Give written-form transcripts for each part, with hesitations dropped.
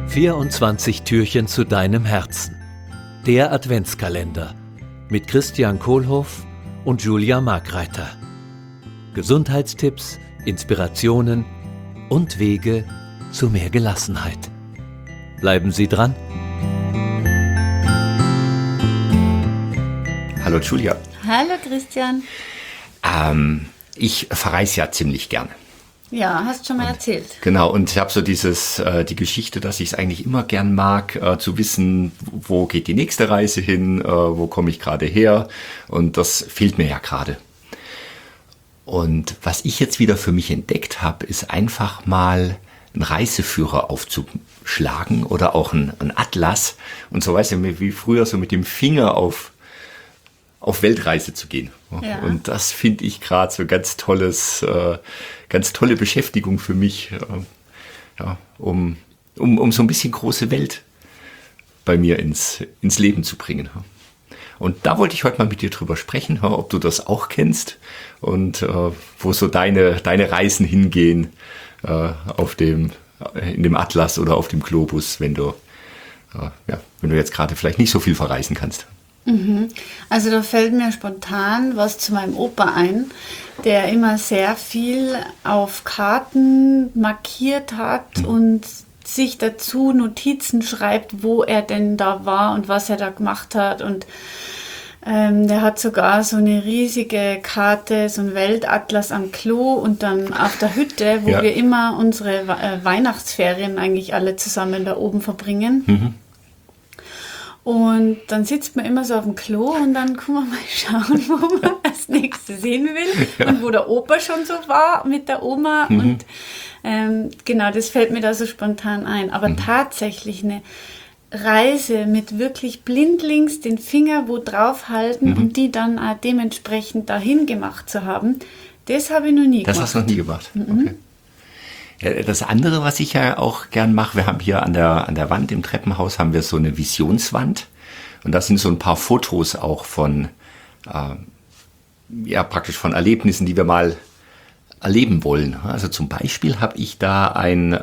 24 Türchen zu deinem Herzen. Der Adventskalender mit Christian Kohlhoff und Julia Markreiter. Gesundheitstipps, Inspirationen und Wege zu mehr Gelassenheit. Bleiben Sie dran. Hallo Julia. Hallo Christian. Ich verreise ja ziemlich gerne. Ja, hast schon mal erzählt. Genau, und ich habe so die Geschichte, dass ich es eigentlich immer gern mag, zu wissen, wo geht die nächste Reise hin, wo komme ich gerade her, und das fehlt mir ja gerade. Und was ich jetzt wieder für mich entdeckt habe, ist einfach mal einen Reiseführer aufzuschlagen oder auch einen Atlas und so, weißt du, wie früher so mit dem Finger auf Weltreise zu gehen. Ja. Und das finde ich gerade so ganz tolle Beschäftigung für mich, um so ein bisschen große Welt bei mir ins Leben zu bringen. Und da wollte ich heute mal mit dir drüber sprechen, ob du das auch kennst und wo so deine Reisen hingehen in dem Atlas oder auf dem Globus, wenn du jetzt gerade vielleicht nicht so viel verreisen kannst. Also da fällt mir spontan was zu meinem Opa ein, der immer sehr viel auf Karten markiert hat und sich dazu Notizen schreibt, wo er denn da war und was er da gemacht hat. Und der hat sogar so eine riesige Karte, so ein Weltatlas am Klo und dann auf der Hütte, wo wir immer unsere Weihnachtsferien eigentlich alle zusammen da oben verbringen. Mhm. Und dann sitzt man immer so auf dem Klo und dann kann man mal schauen, wo man als nächstes hin will und wo der Opa schon so war mit der Oma. Mhm. Und genau, das fällt mir da so spontan ein. Aber tatsächlich eine Reise mit wirklich blindlings den Finger wo drauf halten und die dann auch dementsprechend dahin gemacht zu haben, das habe ich noch nie gemacht. Das hast du noch nie gemacht? Okay. Ja, das andere, was ich ja auch gern mache, wir haben hier an der Wand im Treppenhaus haben wir so eine Visionswand und da sind so ein paar Fotos auch von praktisch von Erlebnissen, die wir mal erleben wollen. Also zum Beispiel habe ich da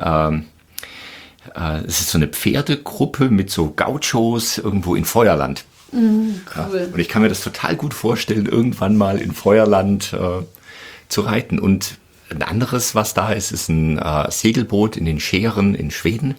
es ist so eine Pferdegruppe mit so Gauchos irgendwo in Feuerland. Cool. Ja, und ich kann mir das total gut vorstellen, irgendwann mal in Feuerland zu reiten. Und ein anderes, was da ist, ist ein Segelboot in den Schären in Schweden.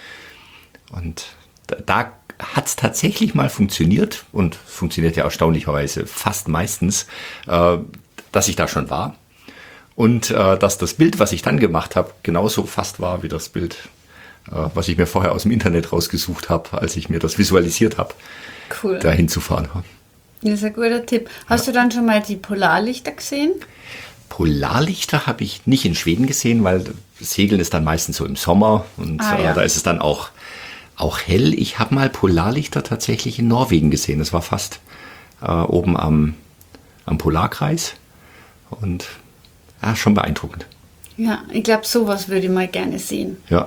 Und da hat es tatsächlich mal funktioniert und funktioniert ja erstaunlicherweise fast meistens, dass ich da schon war. Und dass das Bild, was ich dann gemacht habe, genauso fast war wie das Bild, was ich mir vorher aus dem Internet rausgesucht habe, als ich mir das visualisiert habe, da hinzufahren. Das ist ein guter Tipp. Hast du dann schon mal die Polarlichter gesehen? Polarlichter habe ich nicht in Schweden gesehen, weil Segeln ist dann meistens so im Sommer und da ist es dann auch hell. Ich habe mal Polarlichter tatsächlich in Norwegen gesehen. Das war fast oben am Polarkreis und schon beeindruckend. Ja, ich glaube, sowas würde ich mal gerne sehen. Ja.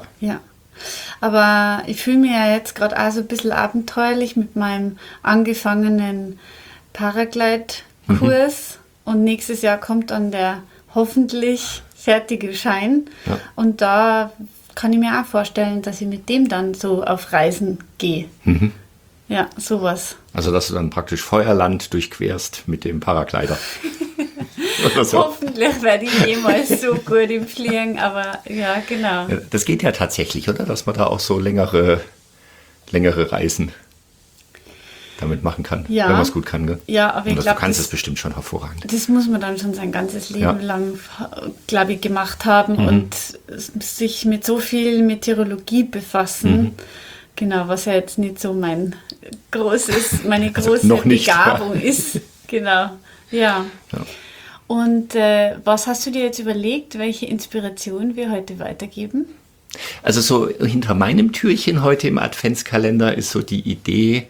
Aber ich fühle mich ja jetzt gerade auch so ein bisschen abenteuerlich mit meinem angefangenen Paraglide-Kurs. Und nächstes Jahr kommt dann der hoffentlich fertige Schein. Ja. Und da kann ich mir auch vorstellen, dass ich mit dem dann so auf Reisen gehe. Mhm. Ja, sowas. Also, dass du dann praktisch Feuerland durchquerst mit dem Paraglider. Oder so. Hoffentlich werde ich jemals so gut im Fliegen, aber ja, genau. Ja, das geht ja tatsächlich, oder? Dass man da auch so längere Reisen damit machen kann, wenn man es gut kann. Gell? Ja, aber ich glaube, du kannst es bestimmt schon hervorragend. Das muss man dann schon sein ganzes Leben lang, glaube ich, gemacht haben und sich mit so viel Meteorologie befassen. Genau, was ja jetzt nicht so meine große Begabung ist. Genau, ja. Und was hast du dir jetzt überlegt, welche Inspiration wir heute weitergeben? Also so hinter meinem Türchen heute im Adventskalender ist so die Idee,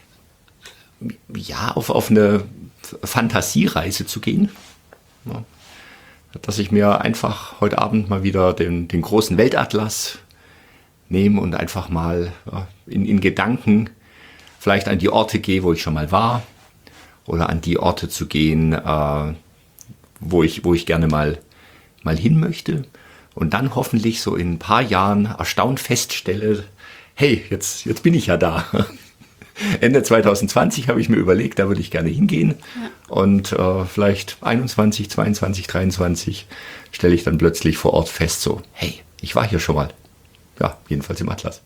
auf eine Fantasiereise zu gehen. Ja. Dass ich mir einfach heute Abend mal wieder den großen Weltatlas nehme und einfach mal in Gedanken vielleicht an die Orte gehe, wo ich schon mal war, oder an die Orte zu gehen, wo ich gerne mal hin möchte. Und dann hoffentlich so in ein paar Jahren erstaunt feststelle, hey, jetzt bin ich ja da. Ende 2020 habe ich mir überlegt, da würde ich gerne hingehen. Ja. Und vielleicht 21, 22, 23 stelle ich dann plötzlich vor Ort fest, so, hey, ich war hier schon mal. Ja, jedenfalls im Atlas.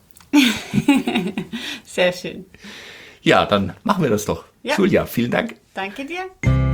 Sehr schön. Ja, dann machen wir das doch. Ja. Julia, vielen Dank. Danke dir.